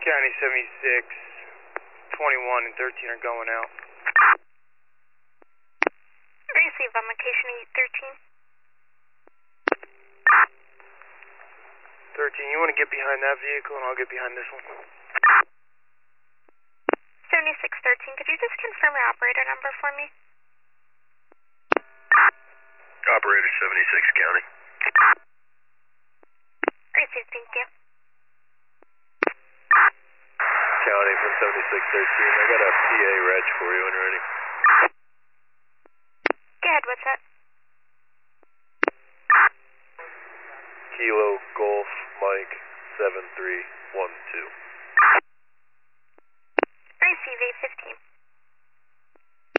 County 76, 21 and 13 are going out. Receive on location 813. 13, you want to get behind that vehicle and I'll get behind this one? 7613, could you just confirm your operator number for me? Operator 76 County. Receive, thank you. County from 7613. I got a PA reg for you when you're ready. Go ahead, what's that? Kilo Golf Mike 731.